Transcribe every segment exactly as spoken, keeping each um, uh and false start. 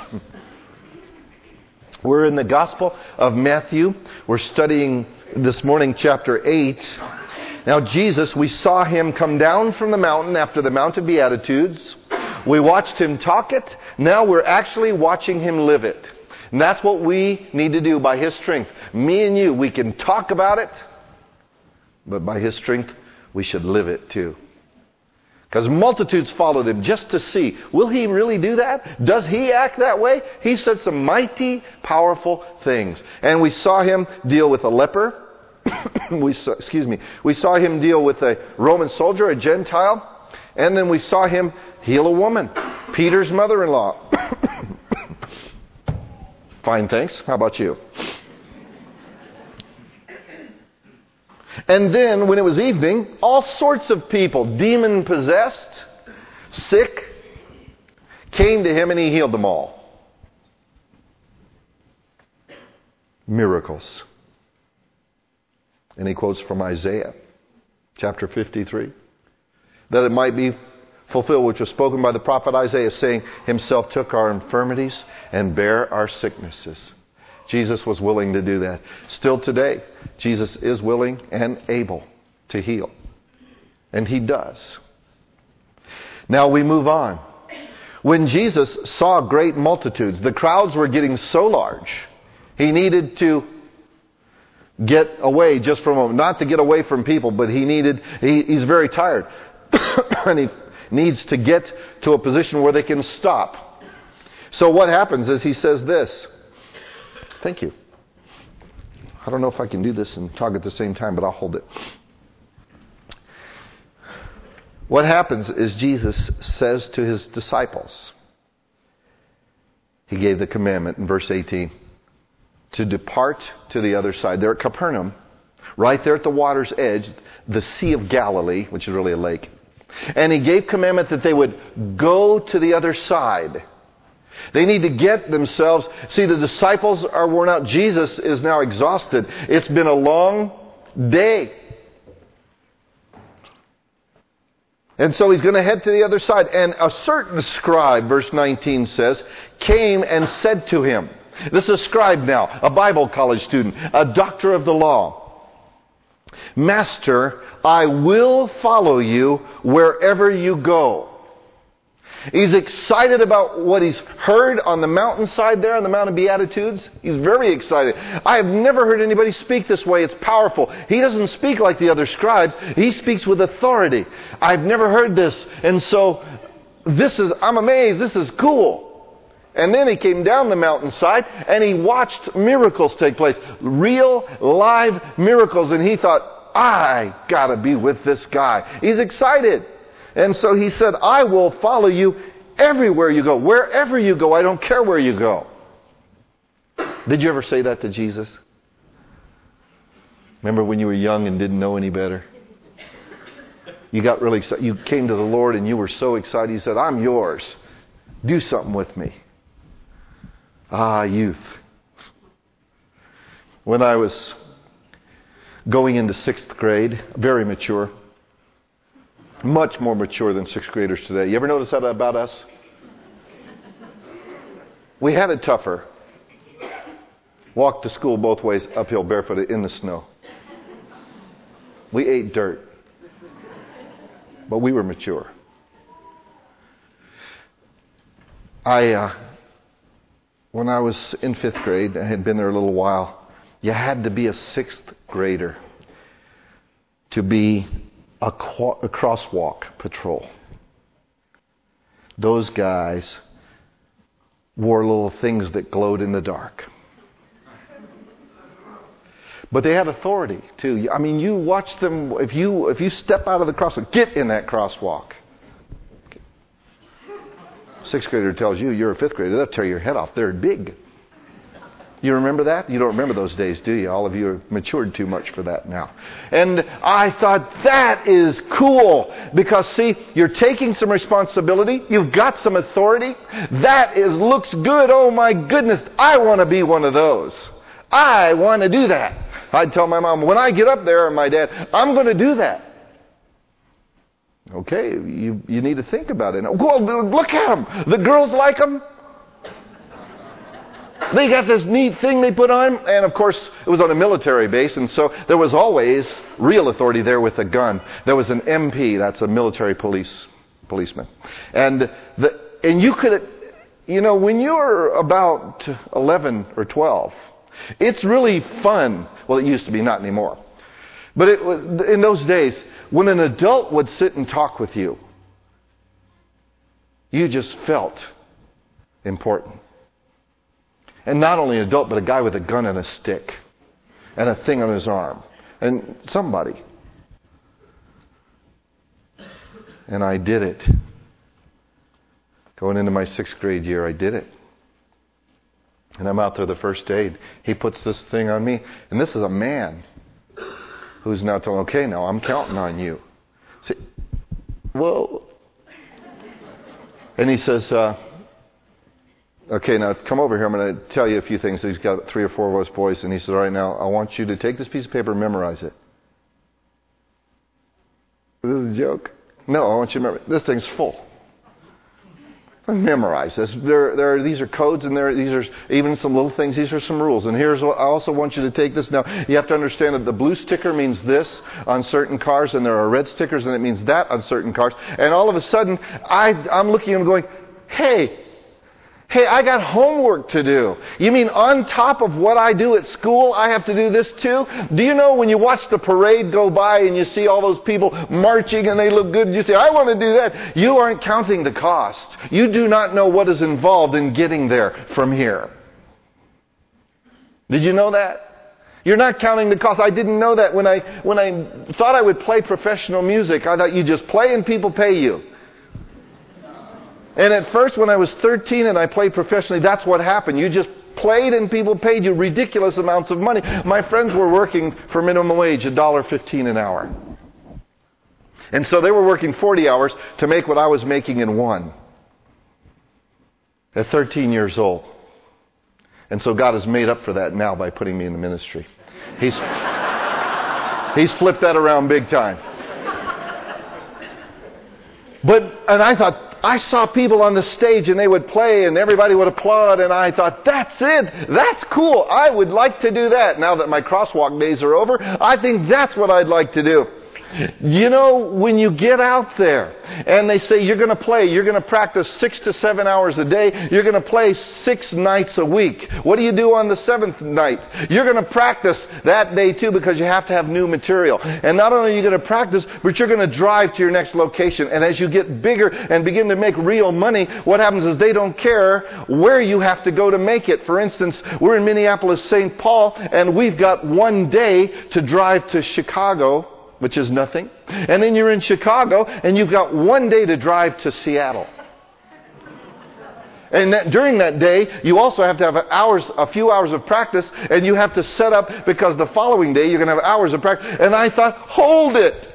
We're in the Gospel of Matthew. We're studying this morning chapter eight. Now Jesus, we saw him come down from the mountain after the Mount of Beatitudes. We watched him talk it. Now we're actually watching him live it. And that's what we need to do by his strength. Me and you, we can talk about it, but by his strength, we should live it too. Because multitudes followed him just to see, will he really do that? Does he act that way? He said some mighty, powerful things. And we saw him deal with a leper. we saw, excuse me. We saw him deal with a Roman soldier, a Gentile. And then we saw him heal a woman, Peter's mother-in-law. Fine, thanks. How about you? And then, when it was evening, all sorts of people, demon-possessed, sick, came to him and he healed them all. Miracles. And he quotes from Isaiah, chapter fifty-three. That it might be fulfilled which was spoken by the prophet Isaiah, saying, himself took our infirmities and bare our sicknesses. Jesus was willing to do that. Still today, Jesus is willing and able to heal. And he does. Now we move on. When Jesus saw great multitudes, the crowds were getting so large, he needed to get away just for a moment. Not to get away from people, but he needed, he, he's very tired. And he needs to get to a position where they can stop. So what happens is he says this. Thank you. I don't know if I can do this and talk at the same time, but I'll hold it. What happens is Jesus says to his disciples, he gave the commandment in verse eighteen, to depart to the other side. They're at Capernaum, right there at the water's edge, the Sea of Galilee, which is really a lake. And he gave commandment that they would go to the other side. They need to get themselves... See, the disciples are worn out. Jesus is now exhausted. It's been a long day. And so he's going to head to the other side. And a certain scribe, verse nineteen says, came and said to him... This is a scribe now, a Bible college student, a doctor of the law. Master, I will follow you wherever you go. He's excited about what he's heard on the mountainside there on the Mount of Beatitudes. He's very excited. I have never heard anybody speak this way. It's powerful. He doesn't speak like the other scribes. He speaks with authority. I've never heard this. And so this is, I'm amazed. This is cool. And then he came down the mountainside and he watched miracles take place. Real, live miracles. And he thought, I gotta be with this guy. He's excited. And so he said, I will follow you everywhere you go. Wherever you go, I don't care where you go. Did you ever say that to Jesus? Remember when you were young and didn't know any better? You got really excited. You came to the Lord and you were so excited. You said, I'm yours. Do something with me. Ah, youth. When I was going into sixth grade, very mature, much more mature than sixth graders today. You ever notice that about us? We had it tougher. Walked to school both ways, uphill, barefooted, in the snow. We ate dirt. But we were mature. I, uh, when I was in fifth grade, I had been there a little while, you had to be a sixth grader to be a, qu- a crosswalk patrol. Those guys wore little things that glowed in the dark. But they had authority too. I mean, you watch them. If you if you step out of the crosswalk, get in that crosswalk. Sixth grader tells you you're a fifth grader. They'll tear your head off. They're big. You remember that? You don't remember those days, do you? All of you have matured too much for that now. And I thought, that is cool. Because, see, you're taking some responsibility. You've got some authority. That is looks good. Oh, my goodness. I want to be one of those. I want to do that. I'd tell my mom, when I get up there, and my dad, I'm going to do that. Okay, you, you need to think about it. Well, look at them. The girls like them. They got this neat thing they put on, and of course it was on a military base, and so there was always real authority there with a gun. There was an M P, that's a military police policeman. And the and you could, you know, when you're about eleven or twelve, it's really fun. Well, it used to be, not anymore. But it was, in those days, when an adult would sit and talk with you, you just felt important. And not only an adult, but a guy with a gun and a stick and a thing on his arm. And somebody. And I did it. Going into my sixth grade year, I did it. And I'm out there the first day. He puts this thing on me. And this is a man who's now telling, okay, now I'm counting on you. Say, whoa. And he says, uh, okay, now come over here. I'm going to tell you a few things. He's got three or four of us boys. And he says, all right, now I want you to take this piece of paper and memorize it. Is this a joke? No, I want you to remember. This thing's full. Memorize this. There, there are, these are codes, and there, these are even some little things. These are some rules. And here's what I also want you to take this. Now, you have to understand that the blue sticker means this on certain cars, and there are red stickers, and it means that on certain cars. And all of a sudden, I, I'm looking and going, hey, hey, I got homework to do. You mean on top of what I do at school, I have to do this too? Do you know when you watch the parade go by and you see all those people marching and they look good, and you say, I want to do that. You aren't counting the cost. You do not know what is involved in getting there from here. Did you know that? You're not counting the cost. I didn't know that when I when I thought I would play professional music. I thought you just play and people pay you. And at first, when I was thirteen and I played professionally, that's what happened. You just played and people paid you ridiculous amounts of money. My friends were working for minimum wage, one dollar fifteen an hour. And so they were working forty hours to make what I was making in one. At thirteen years old. And so God has made up for that now by putting me in the ministry. He's, he's flipped that around big time. But, and I thought, I saw people on the stage and they would play and everybody would applaud, and I thought, that's it. That's cool. I would like to do that. Now that my crosswalk days are over, I think that's what I'd like to do. You know, when you get out there and they say you're going to play, you're going to practice six to seven hours a day, you're going to play six nights a week. What do you do on the seventh night? You're going to practice that day too, because you have to have new material. And not only are you going to practice, but you're going to drive to your next location. And as you get bigger and begin to make real money, what happens is they don't care where you have to go to make it. For instance, we're in Minneapolis, Saint Paul, and we've got one day to drive to Chicago, which is nothing. And then you're in Chicago, and you've got one day to drive to Seattle. And that, during that day, you also have to have hours, a few hours of practice, and you have to set up, because the following day you're going to have hours of practice. And I thought, hold it.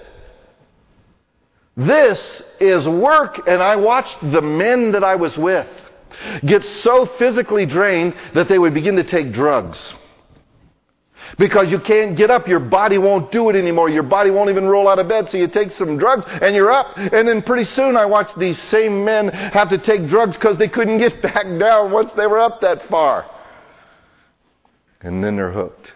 This is work. And I watched the men that I was with get so physically drained that they would begin to take drugs. Because you can't get up. Your body won't do it anymore. Your body won't even roll out of bed. So you take some drugs and you're up. And then pretty soon I watched these same men have to take drugs because they couldn't get back down once they were up that far. And then they're hooked.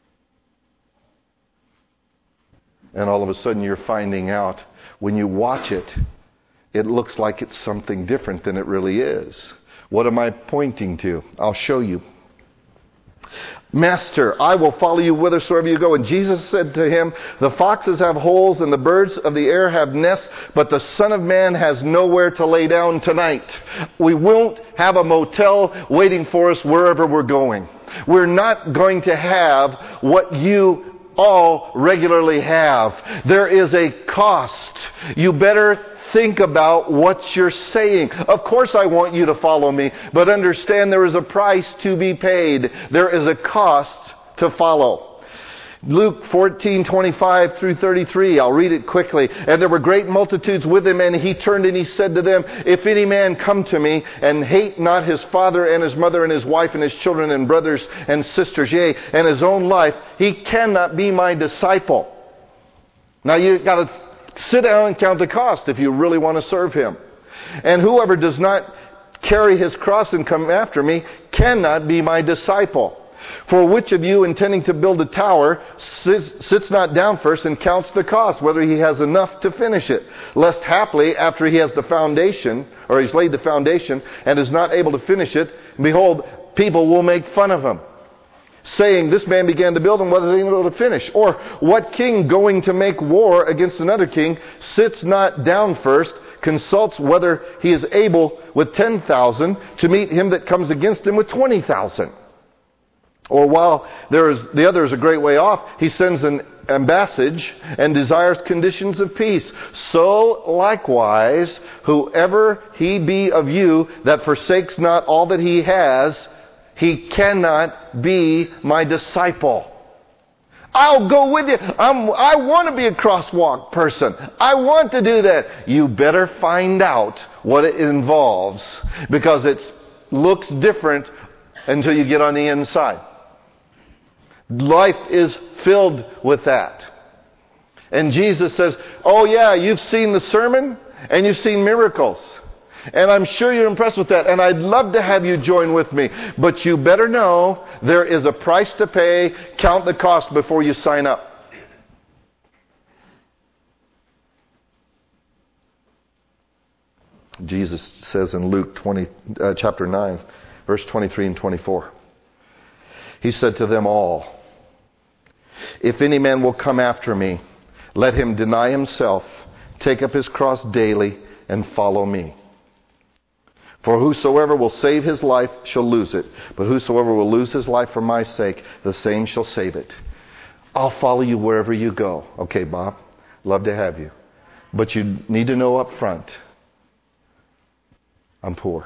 And all of a sudden you're finding out, when you watch it, it looks like it's something different than it really is. What am I pointing to? I'll show you. Master, I will follow you whithersoever you go. And Jesus said to him, the foxes have holes and the birds of the air have nests, but the Son of Man has nowhere to lay down tonight. We won't have a motel waiting for us wherever we're going. We're not going to have what you all regularly have. There is a cost. You better think about what you're saying. Of course I want you to follow me, but understand there is a price to be paid. There is a cost to follow. Luke fourteen twenty-five through thirty-three. I'll read it quickly. And there were great multitudes with him, and he turned and he said to them, if any man come to me and hate not his father and his mother and his wife and his children and brothers and sisters, yea, and his own life, he cannot be my disciple. Now you've got to sit down and count the cost if you really want to serve him. And whoever does not carry his cross and come after me cannot be my disciple. For which of you, intending to build a tower, sits, sits not down first and counts the cost, whether he has enough to finish it, lest haply, after he has the foundation, or he's laid the foundation, and is not able to finish it, behold, people will make fun of him, saying, this man began to build and wasn't able to finish. Or, what king going to make war against another king sits not down first, consults whether he is able with ten thousand to meet him that comes against him with twenty thousand? Or while there is, the other is a great way off, he sends an ambassage and desires conditions of peace. So likewise, whoever he be of you that forsakes not all that he has, he cannot be my disciple. I'll go with you. I'm, I want to be a crosswalk person. I want to do that. You better find out what it involves, because it looks different until you get on the inside. Life is filled with that. And Jesus says, oh yeah, you've seen the sermon and you've seen miracles. And I'm sure you're impressed with that. And I'd love to have you join with me. But you better know there is a price to pay. Count the cost before you sign up. Jesus says in Luke twenty, uh, chapter nine, verse twenty-three and twenty-four. He said to them all, if any man will come after me, let him deny himself, take up his cross daily, and follow me. For whosoever will save his life shall lose it, but whosoever will lose his life for my sake, the same shall save it. I'll follow you wherever you go. Okay, Bob, love to have you. But you need to know up front, I'm poor.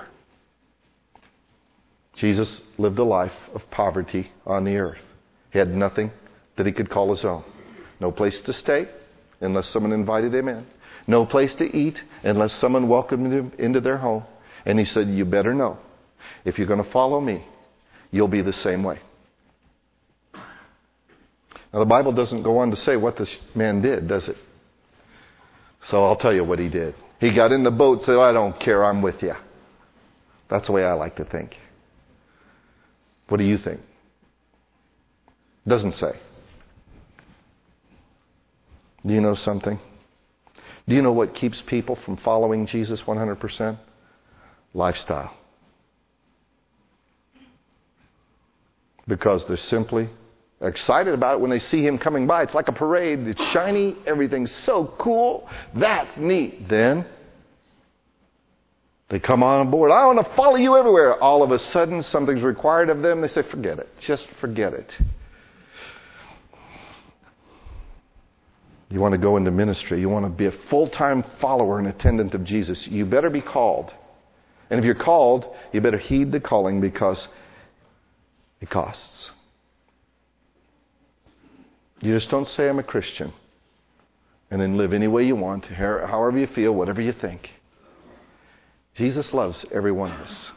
Jesus lived a life of poverty on the earth. He had nothing that he could call his own. No place to stay unless someone invited him in. No place to eat unless someone welcomed him into their home. And he said, you better know, if you're going to follow me, you'll be the same way. Now the Bible doesn't go on to say what this man did, does it? So I'll tell you what he did. He got in the boat and said, I don't care, I'm with you. That's the way I like to think. What do you think? Doesn't say. Do you know something? Do you know what keeps people from following Jesus one hundred percent? Lifestyle. Because they're simply excited about it when they see him coming by. It's like a parade. It's shiny. Everything's so cool. That's neat. Then they come on board. I want to follow you everywhere. All of a sudden, something's required of them. They say, forget it. Just forget it. You want to go into ministry. You want to be a full-time follower and attendant of Jesus. You better be called. And if you're called, you better heed the calling, because it costs. You just don't say, I'm a Christian, and then live any way you want, however you feel, whatever you think. Jesus loves every one of us.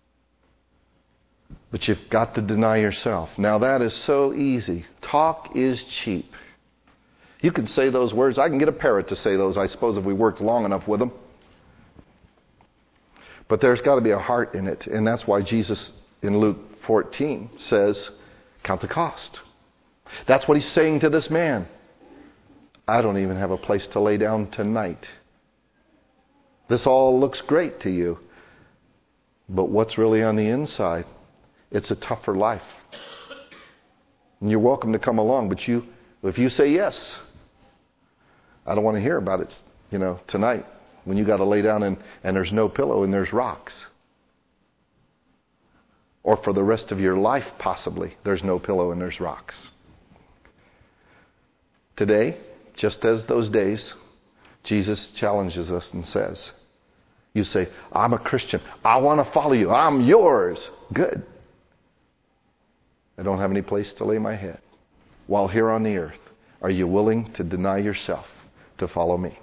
But you've got to deny yourself. Now that is so easy. Talk is cheap. You can say those words. I can get a parrot to say those, I suppose, if we worked long enough with them. But there's got to be a heart in it. And that's why Jesus in Luke fourteen says, count the cost. That's what he's saying to this man. I don't even have a place to lay down tonight. This all looks great to you. But what's really on the inside? It's a tougher life. And you're welcome to come along. But you, if you say yes, I don't want to hear about it, you know, tonight. When you got to lay down and, and there's no pillow and there's rocks. Or for the rest of your life, possibly, there's no pillow and there's rocks. Today, just as those days, Jesus challenges us and says, you say, I'm a Christian. I want to follow you. I'm yours. Good. I don't have any place to lay my head. While here on the earth, are you willing to deny yourself to follow me?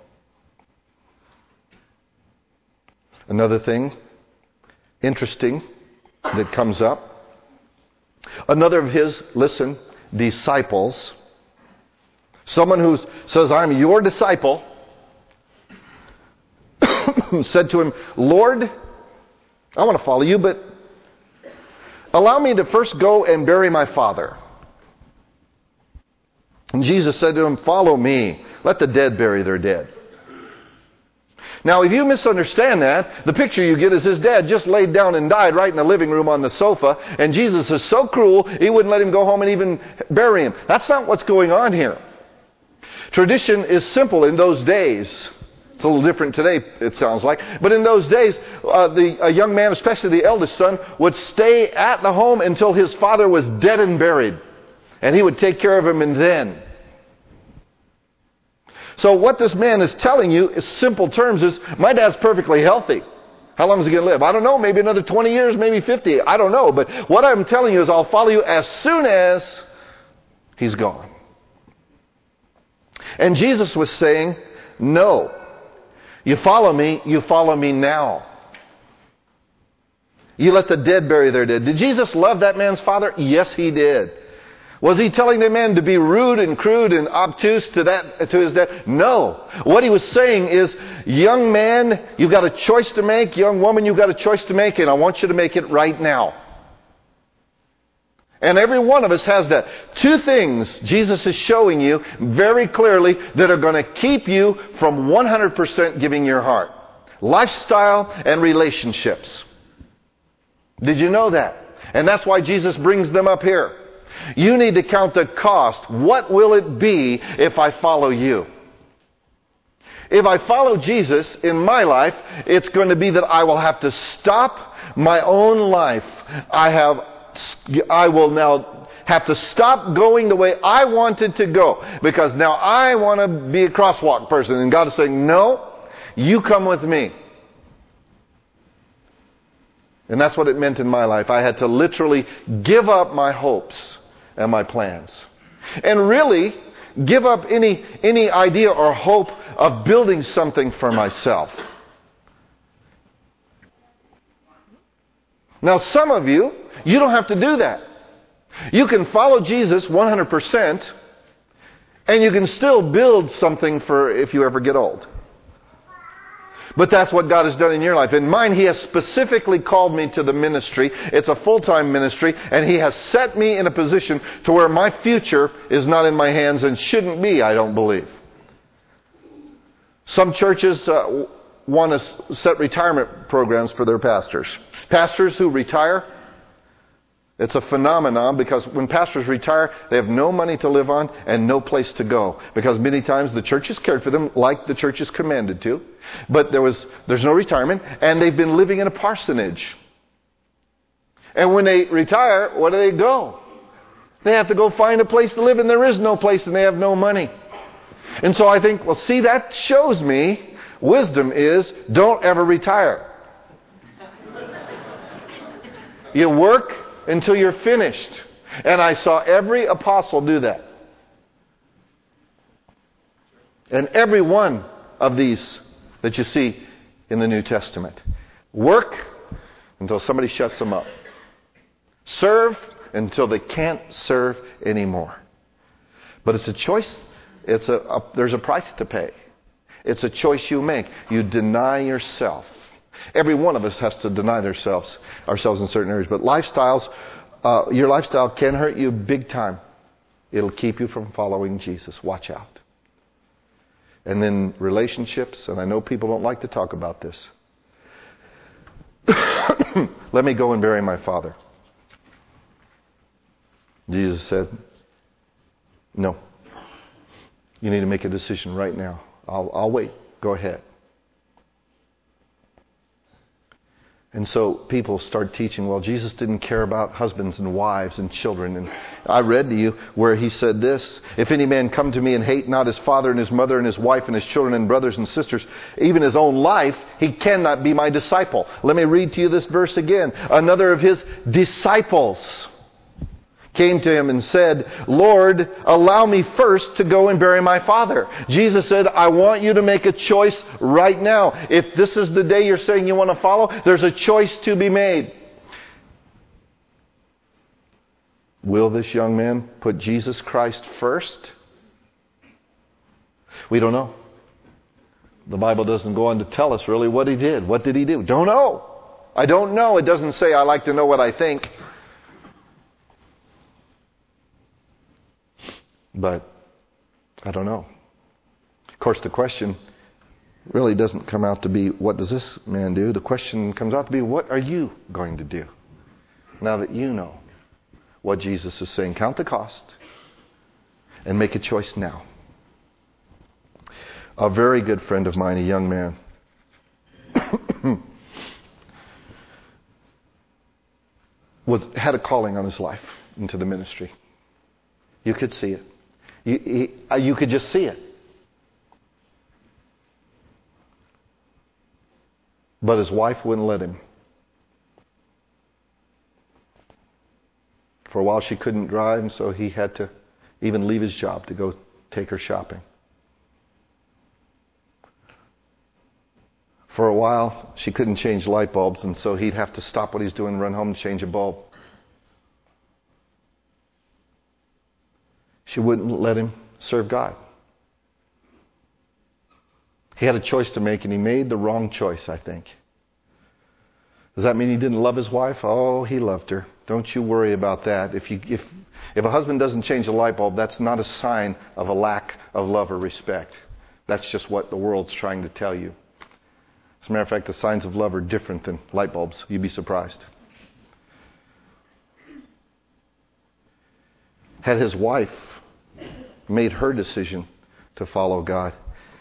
Another thing interesting that comes up. Another of his, listen, disciples. Someone who says, I'm your disciple, said to him, Lord, I want to follow you, but allow me to first go and bury my father. And Jesus said to him, follow me. Let the dead bury their dead. Now, if you misunderstand that, the picture you get is his dad just laid down and died right in the living room on the sofa, and Jesus is so cruel, he wouldn't let him go home and even bury him. That's not what's going on here. Tradition is simple in those days. It's a little different today, it sounds like. But in those days, uh, the, a young man, especially the eldest son, would stay at the home until his father was dead and buried. And he would take care of him and then. So what this man is telling you, in simple terms, is my dad's perfectly healthy. How long is he going to live? I don't know. Maybe another twenty years, maybe fifty. I don't know. But what I'm telling you is I'll follow you as soon as he's gone. And Jesus was saying, no. You follow me, you follow me now. You let the dead bury their dead. Did Jesus love that man's father? Yes, he did. Was he telling the man to be rude and crude and obtuse to that to his dad? No. What he was saying is, young man, you've got a choice to make. Young woman, you've got a choice to make, and I want you to make it right now. And every one of us has that. Two things Jesus is showing you very clearly that are going to keep you from one hundred percent giving your heart. Lifestyle and relationships. Did you know that? And that's why Jesus brings them up here. You need to count the cost. What will it be if I follow you? If I follow Jesus in my life, it's going to be that I will have to stop my own life. I have, I will now have to stop going the way I wanted to go, because now I want to be a crosswalk person, and God is saying, no, you come with me. And that's what it meant in my life. I had to literally give up my hopes and my plans. And really, give up any, any idea or hope of building something for myself. Now, some of you, you don't have to do that. You can follow Jesus one hundred percent, and you can still build something for if you ever get old. But that's what God has done in your life. In mine, He has specifically called me to the ministry. It's a full-time ministry, and He has set me in a position to where my future is not in my hands and shouldn't be, I don't believe. Some churches uh, want to set retirement programs for their pastors. Pastors who retire, it's a phenomenon, because when pastors retire, they have no money to live on and no place to go. Because many times the church has cared for them like the church is commanded to. But there was there's no retirement, and they've been living in a parsonage. And when they retire, where do they go? They have to go find a place to live, and there is no place, and they have no money. And so I think, well, see, that shows me wisdom is don't ever retire. You work until you're finished. And I saw every apostle do that. And every one of these that you see in the New Testament. Work until somebody shuts them up. Serve until they can't serve anymore. But it's a choice. It's a, a there's a price to pay. It's a choice you make. You deny yourself. Every one of us has to deny ourselves, ourselves in certain areas. But lifestyles, uh, your lifestyle can hurt you big time. It'll keep you from following Jesus. Watch out. And then relationships, and I know people don't like to talk about this. Let me go and bury my father. Jesus said, no. You need to make a decision right now. I'll, I'll wait. Go ahead. And so people start teaching, well, Jesus didn't care about husbands and wives and children. And I read to you where He said this, if any man come to me and hate not his father and his mother and his wife and his children and brothers and sisters, even his own life, he cannot be my disciple. Let me read to you this verse again. Another of His disciples came to Him and said, Lord, allow me first to go and bury my father. Jesus said, I want you to make a choice right now. If this is the day you're saying you want to follow, there's a choice to be made. Will this young man put Jesus Christ first? We don't know. The Bible doesn't go on to tell us really what he did. What did he do? Don't know. I don't know. It doesn't say I like to know what I think. But I don't know. Of course, the question really doesn't come out to be, what does this man do? The question comes out to be, what are you going to do? Now that you know what Jesus is saying, count the cost and make a choice now. A very good friend of mine, a young man, was had a calling on his life into the ministry. You could see it. You, he, you could just see it. But his wife wouldn't let him. For a while she couldn't drive, and so he had to even leave his job to go take her shopping. For a while she couldn't change light bulbs, and so he'd have to stop what he's doing and run home and change a bulb. She wouldn't let him serve God. He had a choice to make, and he made the wrong choice, I think. Does that mean he didn't love his wife? Oh, he loved her. Don't you worry about that. If you, if, if a husband doesn't change a light bulb, that's not a sign of a lack of love or respect. That's just what the world's trying to tell you. As a matter of fact, the signs of love are different than light bulbs. You'd be surprised. Had his wife made her decision to follow God,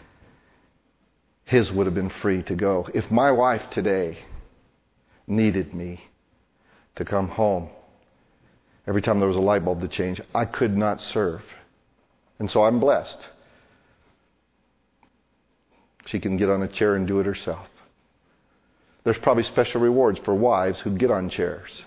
his would have been free to go. If my wife today needed me to come home every time there was a light bulb to change, I could not serve. And so I'm blessed. She can get on a chair and do it herself. There's probably special rewards for wives who get on chairs.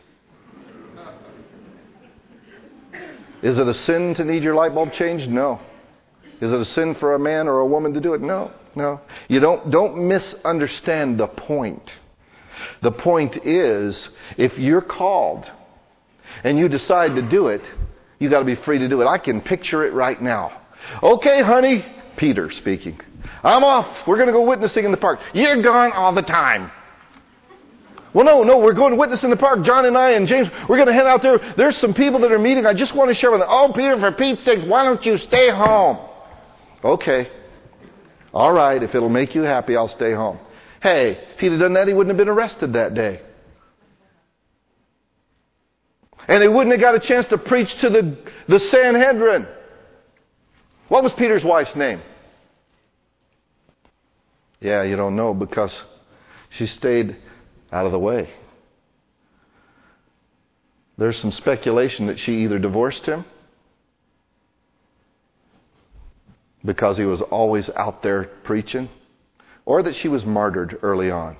Is it a sin to need your light bulb changed? No. Is it a sin for a man or a woman to do it? No. No. You don't, don't misunderstand the point. The point is, if you're called and you decide to do it, you got to be free to do it. I can picture it right now. Okay, honey, Peter speaking. I'm off. We're going to go witnessing in the park. You're gone all the time. Well, no, no, we're going to witness in the park. John and I and James, we're going to head out there. There's some people that are meeting. I just want to share with them. Oh, Peter, for Pete's sake, why don't you stay home? Okay. All right, if it'll make you happy, I'll stay home. Hey, if he'd have done that, he wouldn't have been arrested that day. And he wouldn't have got a chance to preach to the, the Sanhedrin. What was Peter's wife's name? Yeah, you don't know because she stayed out of the way. There's some speculation that she either divorced him because he was always out there preaching, or that she was martyred early on.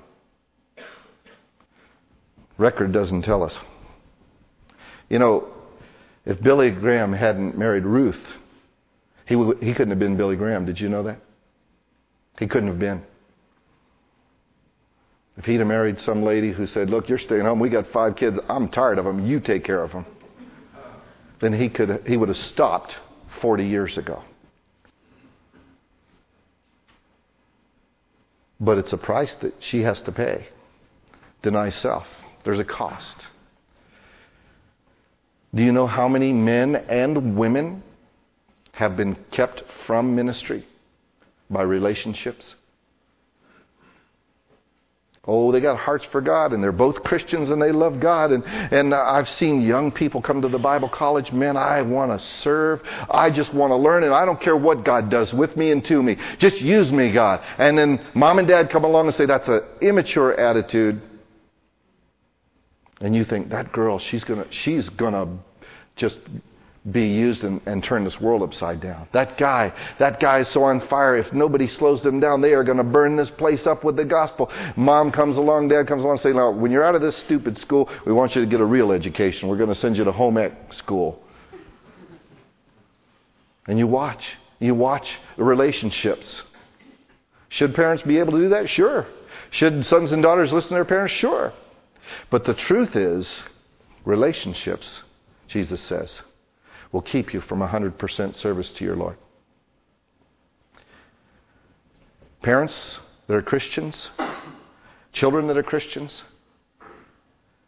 Record doesn't tell us. You know, if Billy Graham hadn't married Ruth, he w- he couldn't have been Billy Graham. Did you know that? He couldn't have been. If he'd have married some lady who said, look, you're staying home, we got five kids, I'm tired of them, you take care of them, then he could he would have stopped forty years ago. But it's a price that she has to pay. Deny self. There's a cost. Do you know how many men and women have been kept from ministry by relationships? Oh, they got hearts for God, and they're both Christians, and they love God. And, and uh, I've seen young people come to the Bible college. Man, I want to serve. I just want to learn, and I don't care what God does with me and to me. Just use me, God. And then mom and dad come along and say, that's an immature attitude. And you think, that girl, she's gonna, she's gonna just be used and, and turn this world upside down. That guy, that guy is so on fire. If nobody slows them down, they are going to burn this place up with the gospel. Mom comes along, dad comes along, and say, now, when you're out of this stupid school, we want you to get a real education. We're going to send you to home ec school. And you watch. You watch the relationships. Should parents be able to do that? Sure. Should sons and daughters listen to their parents? Sure. But the truth is, relationships, Jesus says, will keep you from one hundred percent service to your Lord. Parents that are Christians, children that are Christians,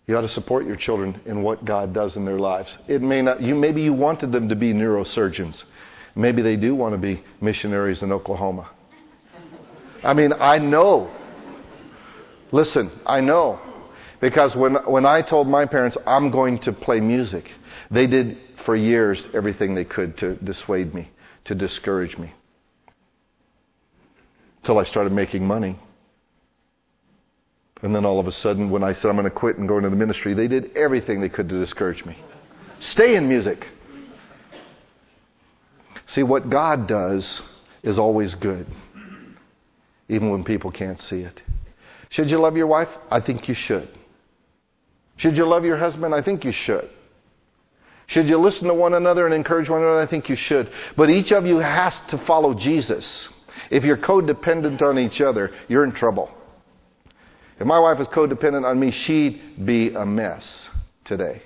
You ought to support your children in what God does in their lives. It may not, you, maybe you wanted them to be neurosurgeons. Maybe they do want to be missionaries in Oklahoma. I mean, I know. Listen, I know. Because when, when I told my parents, I'm going to play music, they did for years everything they could to dissuade me, to discourage me. Till I started making money. And then all of a sudden, when I said I'm going to quit and go into the ministry, they did everything they could to discourage me. Stay in music. See, what God does is always good, even when people can't see it. Should you love your wife? I think you should. Should you love your husband? I think you should. Should you listen to one another and encourage one another? I think you should. But each of you has to follow Jesus. If you're codependent on each other, you're in trouble. If my wife was codependent on me, she'd be a mess today.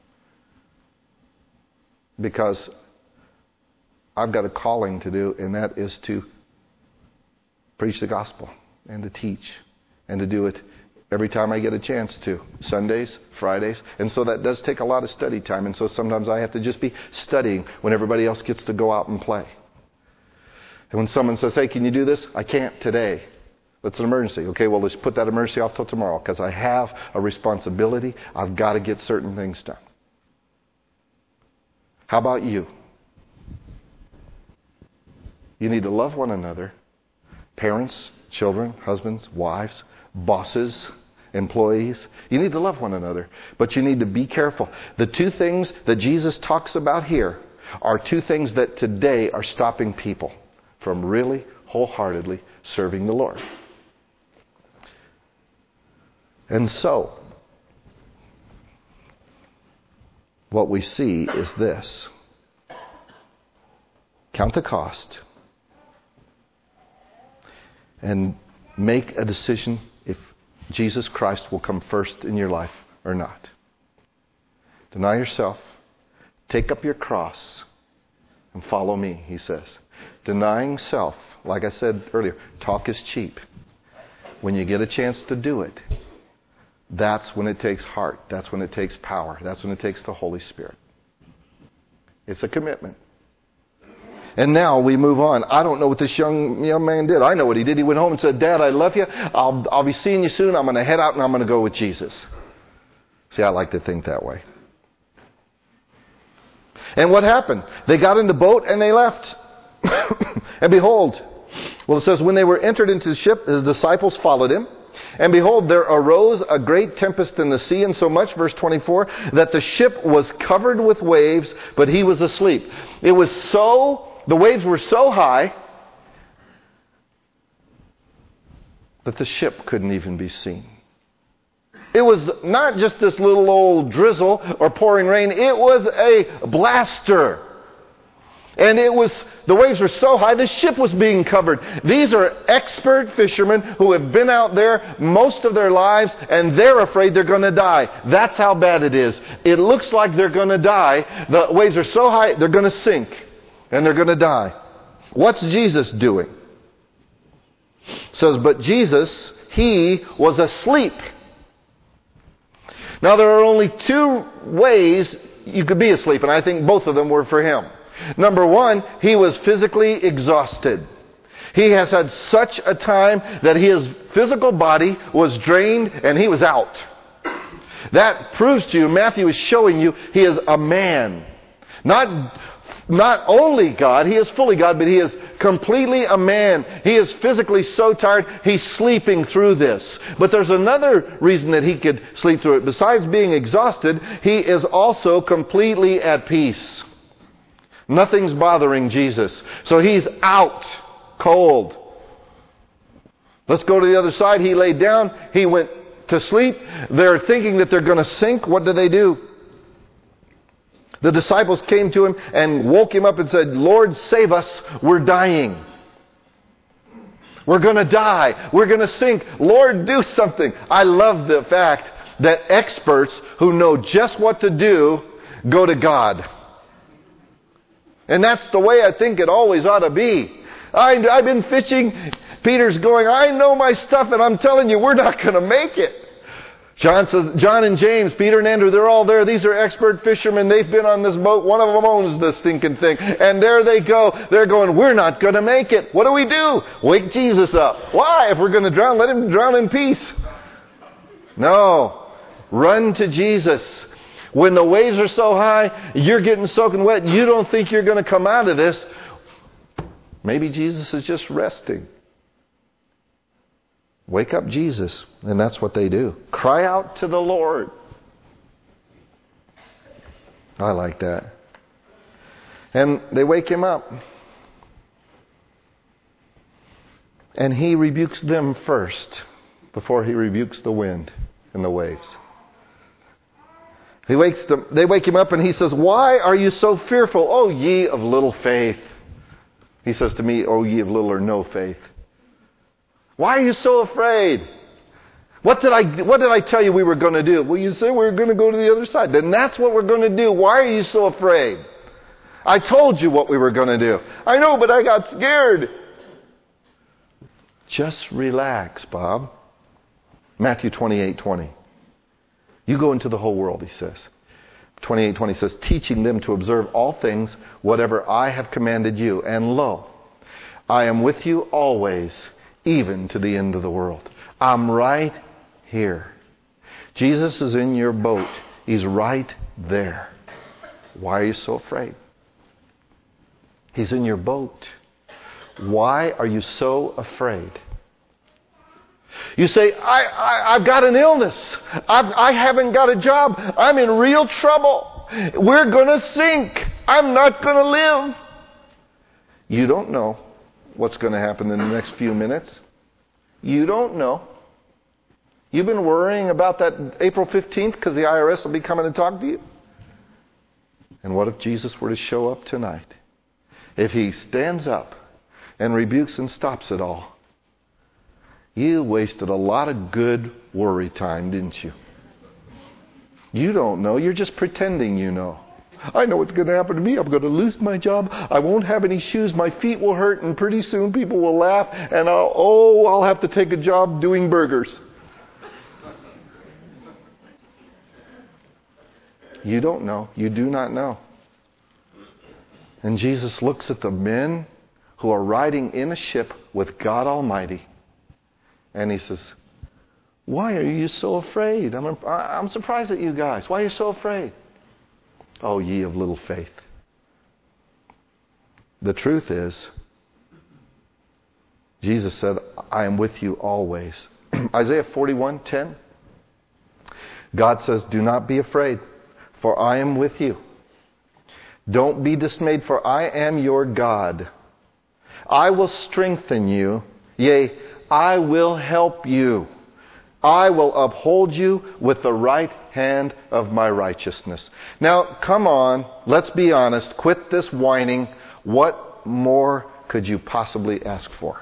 Because I've got a calling to do, and that is to preach the gospel and to teach and to do it every time I get a chance to. Sundays, Fridays. And so that does take a lot of study time. And so sometimes I have to just be studying when everybody else gets to go out and play. And when someone says, hey, can you do this? I can't today. That's an emergency. Okay, well, let's put that emergency off till tomorrow because I have a responsibility. I've got to get certain things done. How about you? You need to love one another. Parents, children, husbands, wives, bosses, employees. You need to love one another. But you need to be careful. The two things that Jesus talks about here are two things that today are stopping people from really wholeheartedly serving the Lord. And so, what we see is this. Count the cost. And make a decision if Jesus Christ will come first in your life or not. Deny yourself. Take up your cross and follow me, he says. Denying self, like I said earlier, talk is cheap. When you get a chance to do it, that's when it takes heart. That's when it takes power. That's when it takes the Holy Spirit. It's a commitment. And now we move on. I don't know what this young young man did. I know what he did. He went home and said, Dad, I love you. I'll, I'll be seeing you soon. I'm going to head out and I'm going to go with Jesus. See, I like to think that way. And what happened? They got in the boat and they left. And behold, well, it says, when they were entered into the ship, his disciples followed him. And behold, there arose a great tempest in the sea, and so much, verse twenty-four, that the ship was covered with waves, but he was asleep. It was so, the waves were so high that the ship couldn't even be seen. It was not just this little old drizzle or pouring rain. It was a blaster. And it was, the waves were so high, the ship was being covered. These are expert fishermen who have been out there most of their lives, and they're afraid they're going to die. That's how bad it is. It looks like they're going to die. The waves are so high, they're going to sink, and they're going to die. What's Jesus doing? It says, but Jesus, he was asleep. Now, there are only two ways you could be asleep, and I think both of them were for him. Number one, he was physically exhausted. He has had such a time that his physical body was drained and he was out. That proves to you, Matthew is showing you, he is a man. Not, not only God, he is fully God, but he is completely a man. He is physically so tired, he's sleeping through this. But there's another reason that he could sleep through it. Besides being exhausted, he is also completely at peace. Nothing's bothering Jesus. So he's out cold. Let's go to the other side. He laid down. He went to sleep. They're thinking that they're going to sink. What do they do? The disciples came to him and woke him up and said, Lord, save us. We're dying. We're going to die. We're going to sink. Lord, do something. I love the fact that experts who know just what to do go to God. And that's the way I think it always ought to be. I, I've been fishing. Peter's going, I know my stuff, and I'm telling you, we're not going to make it. John says, John and James, Peter and Andrew, they're all there. These are expert fishermen. They've been on this boat. One of them owns this stinking thing. And there they go. They're going, we're not going to make it. What do we do? Wake Jesus up. Why? If we're going to drown, let him drown in peace. No. Run to Jesus. When the waves are so high, you're getting soaking wet. You don't think you're going to come out of this. Maybe Jesus is just resting. Wake up Jesus. And that's what they do. Cry out to the Lord. I like that. And they wake him up. And he rebukes them first before he rebukes the wind and the waves. He wakes them, they wake him up and he says, why are you so fearful, O ye of little faith? He says to me, O ye of little or no faith. Why are you so afraid? What did I what did I tell you we were going to do? Well, you said we were going to go to the other side. Then that's what we're going to do. Why are you so afraid? I told you what we were going to do. I know, but I got scared. Just relax, Bob. Matthew twenty-eight twenty. You go into the whole world, he says. twenty-eight twenty says, teaching them to observe all things, whatever I have commanded you. And lo, I am with you always, even to the end of the world. I'm right here. Jesus is in your boat. He's right there. Why are you so afraid? He's in your boat. Why are you so afraid? You say, I, I, I've got an illness. I've, I haven't got a job. I'm in real trouble. We're going to sink. I'm not going to live. You don't know what's going to happen in the next few minutes. You don't know. You've been worrying about that April fifteenth because the I R S will be coming to talk to you. And what if Jesus were to show up tonight? If he stands up and rebukes and stops it all, you wasted a lot of good worry time, didn't you? You don't know. You're just pretending you know. I know what's going to happen to me. I'm going to lose my job. I won't have any shoes. My feet will hurt, and pretty soon people will laugh, and I'll, oh, I'll have to take a job doing burgers. You don't know. You do not know. And Jesus looks at the men who are riding in a ship with God Almighty, and he says, why are you so afraid? I'm, I'm surprised at you guys. Why are you so afraid? Oh, ye of little faith. The truth is, Jesus said, I am with you always. Isaiah forty-one ten. God says, do not be afraid, for I am with you. Don't be dismayed, for I am your God. I will strengthen you. Yea, I will help you. I will uphold you with the right hand of my righteousness. Now, come on, let's be honest. Quit this whining. What more could you possibly ask for?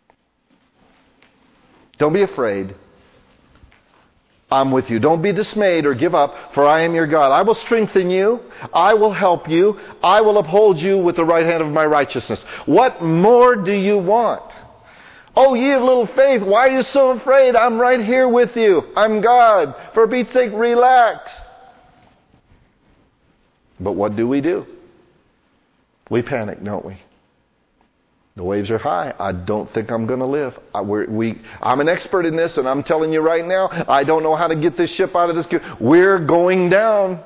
Don't be afraid. I'm with you. Don't be dismayed or give up, for I am your God. I will strengthen you. I will help you. I will uphold you with the right hand of my righteousness. What more do you want? Oh, ye of little faith, why are you so afraid? I'm right here with you. I'm God. For Pete's sake, relax. But what do we do? We panic, don't we? The waves are high. I don't think I'm going to live. I, we're, we, I'm an expert in this, and I'm telling you right now, I don't know how to get this ship out of this. We're going down.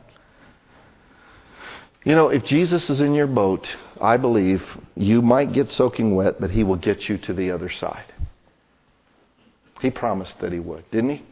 You know, if Jesus is in your boat, I believe you might get soaking wet, but he will get you to the other side. He promised that he would, didn't he?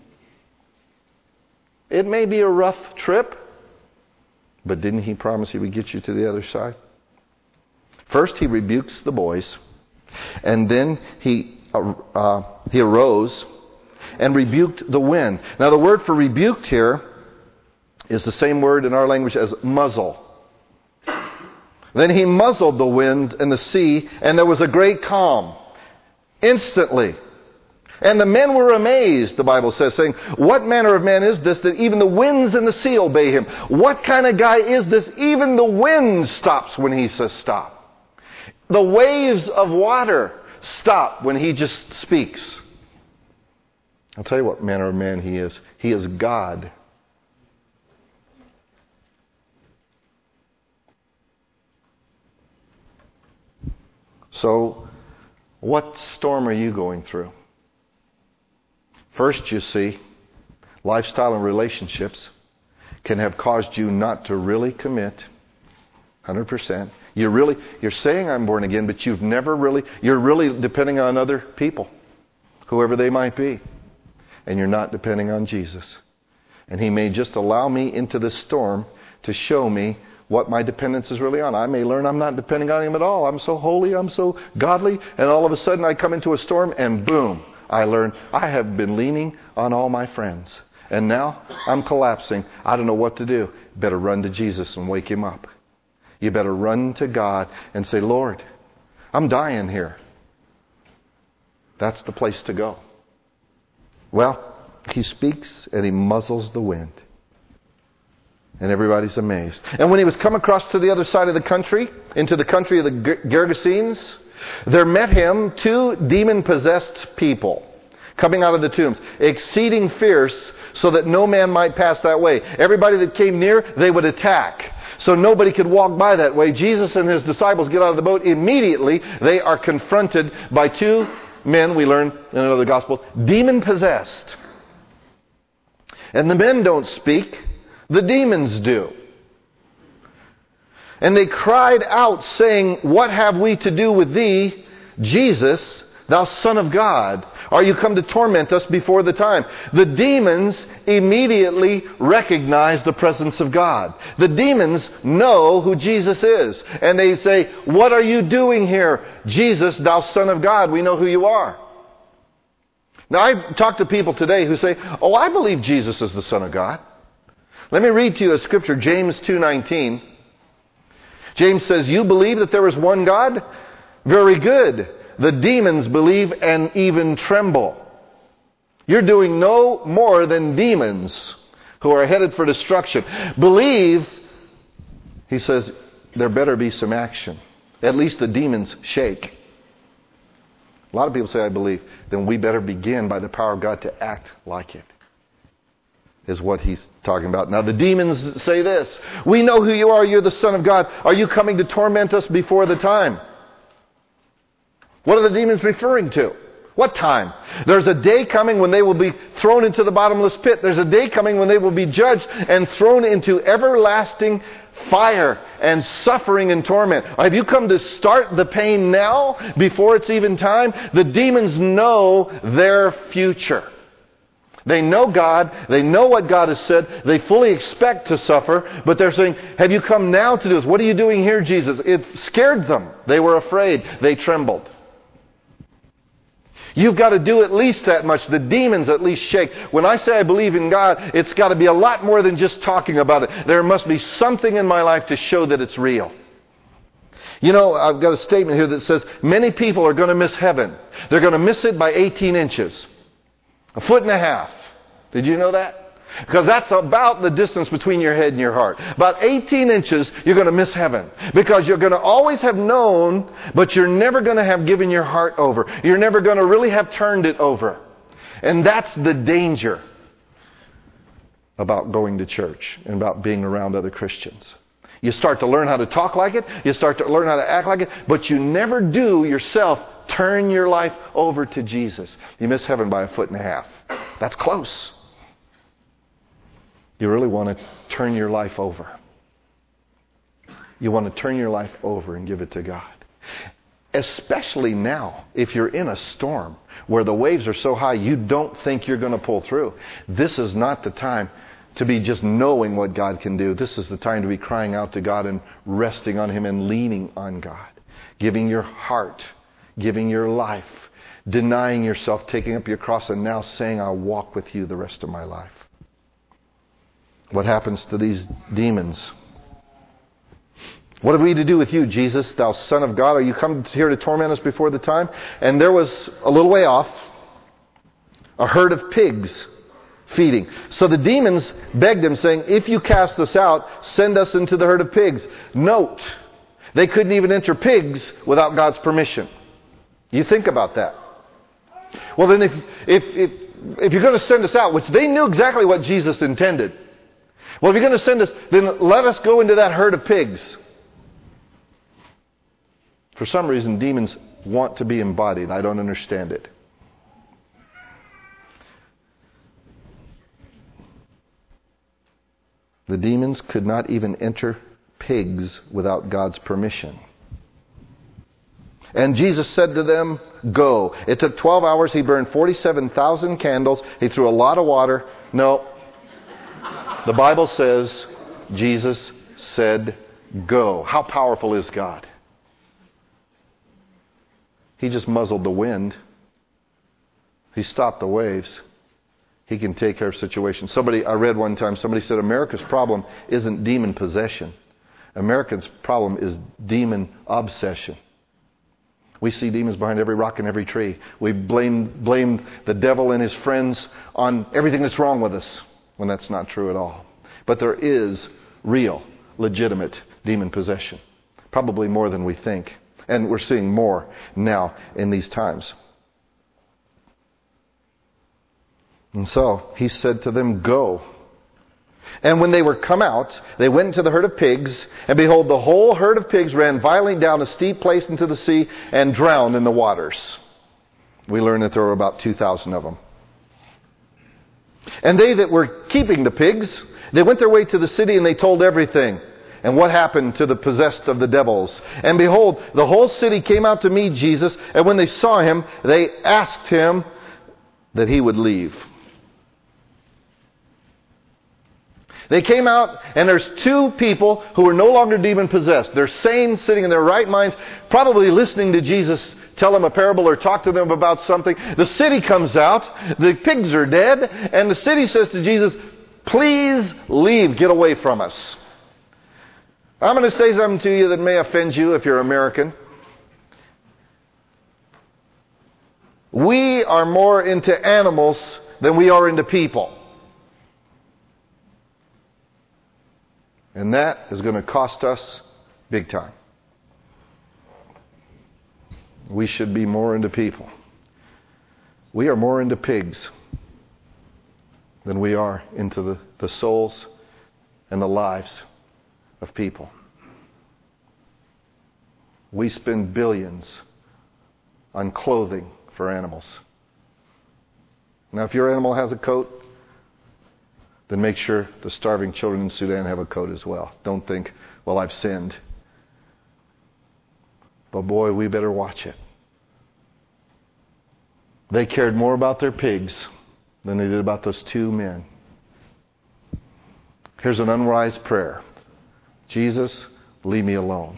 It may be a rough trip, but didn't he promise he would get you to the other side? First, he rebukes the boys, and then he uh, uh, he arose and rebuked the wind. Now, the word for rebuked here is the same word in our language as muzzle. Then he muzzled the wind and the sea, and there was a great calm. Instantly. And the men were amazed, the Bible says, saying, what manner of man is this that even the winds and the sea obey him? What kind of guy is this? Even the wind stops when he says stop. The waves of water stop when he just speaks. I'll tell you what manner of man he is. He is God. So, what storm are you going through? First, you see, lifestyle and relationships can have caused you not to really commit one hundred percent. You're really, you're saying I'm born again, but you've never really, you're really depending on other people, whoever they might be. And you're not depending on Jesus. And He may just allow me into this storm to show me what my dependence is really on. I may learn I'm not depending on Him at all. I'm so holy, I'm so godly, and all of a sudden I come into a storm and boom, I learn I have been leaning on all my friends. And now I'm collapsing. I don't know what to do. Better run to Jesus and wake Him up. You better run to God and say, Lord, I'm dying here. That's the place to go. Well, He speaks and He muzzles the wind. And everybody's amazed. And when He was come across to the other side of the country, into the country of the Gergesenes, there met Him two demon-possessed people coming out of the tombs, exceeding fierce, so that no man might pass that way. Everybody that came near, they would attack. So nobody could walk by that way. Jesus and His disciples get out of the boat. Immediately, they are confronted by two men, we learn in another gospel, demon-possessed. And the men don't speak. The demons do. And they cried out, saying, What have we to do with Thee, Jesus, Thou Son of God? Are you come to torment us before the time? The demons immediately recognize the presence of God. The demons know who Jesus is. And they say, What are you doing here? Jesus, Thou Son of God, we know who you are. Now, I've talked to people today who say, Oh, I believe Jesus is the Son of God. Let me read to you a scripture, James two nineteen. James says, You believe that there is one God? Very good. The demons believe and even tremble. You're doing no more than demons who are headed for destruction. Believe, he says, there better be some action. At least the demons shake. A lot of people say, I believe. Then we better begin by the power of God to act like it. Is what he's talking about. Now the demons say this. We know who you are. You're the Son of God. Are you coming to torment us before the time? What are the demons referring to? What time? There's a day coming when they will be thrown into the bottomless pit. There's a day coming when they will be judged and thrown into everlasting fire and suffering and torment. Have you come to start the pain now before it's even time? The demons know their future. They know God. They know what God has said. They fully expect to suffer. But they're saying, have you come now to do this? What are you doing here, Jesus? It scared them. They were afraid. They trembled. You've got to do at least that much. The demons at least shake. When I say I believe in God, it's got to be a lot more than just talking about it. There must be something in my life to show that it's real. You know, I've got a statement here that says, many people are going to miss heaven. They're going to miss it by eighteen inches. A foot and a half. Did you know that? Because that's about the distance between your head and your heart. About eighteen inches, you're going to miss heaven. Because you're going to always have known, but you're never going to have given your heart over. You're never going to really have turned it over. And that's the danger about going to church and about being around other Christians. You start to learn how to talk like it. You start to learn how to act like it. But you never do yourself turn your life over to Jesus. You miss heaven by a foot and a half. That's close. You really want to turn your life over. You want to turn your life over and give it to God. Especially now, if you're in a storm where the waves are so high you don't think you're going to pull through. This is not the time to be just knowing what God can do. This is the time to be crying out to God and resting on Him and leaning on God. Giving your heart, giving your life, denying yourself, taking up your cross, and now saying, I'll walk with you the rest of my life. What happens to these demons? What have we to do with you, Jesus, thou Son of God? Are you come here to torment us before the time? And there was, a little way off, a herd of pigs feeding. So the demons begged Him, saying, if you cast us out, send us into the herd of pigs. Note, they couldn't even enter pigs without God's permission. You think about that. Well, then if, if, if if you're going to send us out, which they knew exactly what Jesus intended. Well, if you're going to send us, then let us go into that herd of pigs. For some reason, demons want to be embodied. I don't understand it. The demons could not even enter pigs without God's permission. And Jesus said to them, go. It took twelve hours. He burned forty-seven thousand candles. He threw a lot of water. No. The Bible says Jesus said, go. How powerful is God? He just muzzled the wind. He stopped the waves. He can take care of situations. Somebody, I read one time, somebody said America's problem isn't demon possession. America's problem is demon obsession. We see demons behind every rock and every tree. We blame, blame the devil and his friends on everything that's wrong with us, when that's not true at all. But there is real, legitimate demon possession. Probably more than we think. And we're seeing more now in these times. And so he said to them, go. And when they were come out, they went into the herd of pigs, and behold, the whole herd of pigs ran violently down a steep place into the sea and drowned in the waters. We learn that there were about two thousand of them. And they that were keeping the pigs, they went their way to the city, and they told everything. And what happened to the possessed of the devils? And behold, the whole city came out to meet Jesus, and when they saw him, they asked him that he would leave. They came out, and there's two people who are no longer demon-possessed. They're sane, sitting in their right minds, probably listening to Jesus tell them a parable or talk to them about something. The city comes out, the pigs are dead, and the city says to Jesus, please leave, get away from us. I'm going to say something to you that may offend you if you're American. We are more into animals than we are into people. And that is going to cost us big time. We should be more into people. We are more into pigs than we are into the, the souls and the lives of people. We spend billions on clothing for animals. Now, if your animal has a coat, then make sure the starving children in Sudan have a coat as well. Don't think, well, I've sinned. But boy, we better watch it. They cared more about their pigs than they did about those two men. Here's an unwise prayer. Jesus, leave me alone.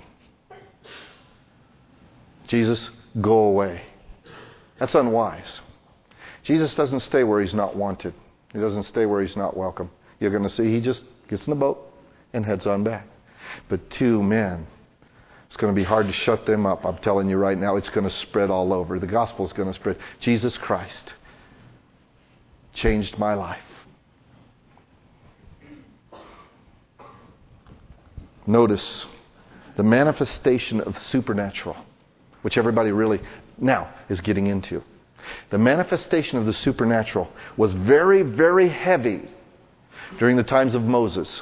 Jesus, go away. That's unwise. Jesus doesn't stay where he's not wanted. He doesn't stay where he's not welcome. You're going to see he just gets in the boat and heads on back. But two men, it's going to be hard to shut them up. I'm telling you right now, it's going to spread all over. The gospel is going to spread. Jesus Christ changed my life. Notice the manifestation of the supernatural, which everybody really now is getting into. The manifestation of the supernatural was very, very heavy during the times of Moses.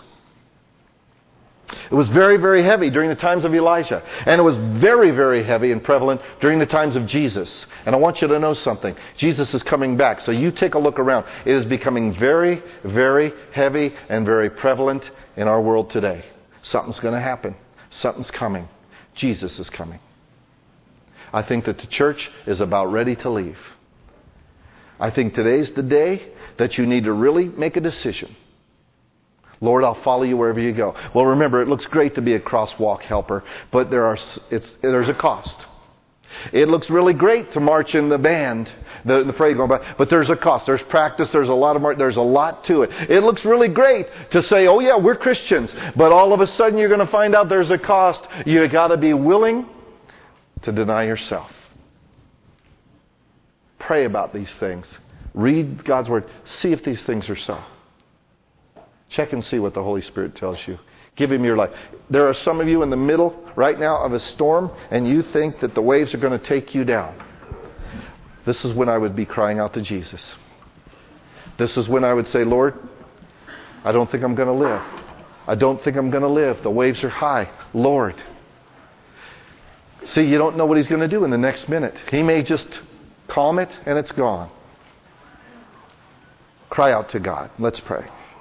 It was very, very heavy during the times of Elijah. And it was very, very heavy and prevalent during the times of Jesus. And I want you to know something. Jesus is coming back. So you take a look around. It is becoming very, very heavy and very prevalent in our world today. Something's going to happen. Something's coming. Jesus is coming. I think that the church is about ready to leave. I think today's the day that you need to really make a decision. Lord, I'll follow you wherever you go. Well, remember, it looks great to be a crosswalk helper, but there are it's there's a cost. It looks really great to march in the band, the, the parade going by, but there's a cost. There's practice. There's a lot of mar- there's a lot to it. It looks really great to say, "Oh yeah, we're Christians," but all of a sudden you're going to find out there's a cost. You got to be willing to deny yourself. Pray about these things. Read God's Word. See if these things are so. Check and see what the Holy Spirit tells you. Give Him your life. There are some of you in the middle right now of a storm, and you think that the waves are going to take you down. This is when I would be crying out to Jesus. This is when I would say, Lord, I don't think I'm going to live. I don't think I'm going to live. The waves are high. Lord. See, you don't know what He's going to do in the next minute. He may just calm it and it's gone. Cry out to God. Let's pray.